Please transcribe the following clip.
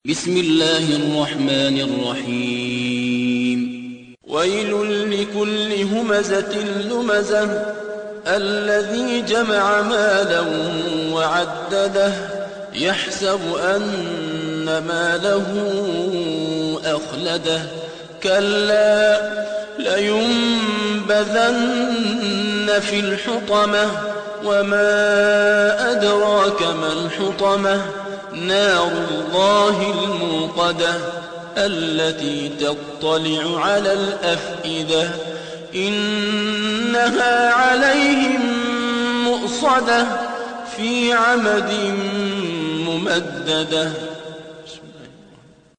بسم الله الرحمن الرحيم ويل لكل همزة لمزة الذي جمع مالا وعدده يحسب أن ماله أخلده كلا لينبذن في الحطمة وما أدراك ما الحطمة نار الله الموقدة التي تطلع على الأفئدة إنها عليهم مؤصدة في عمد ممددة.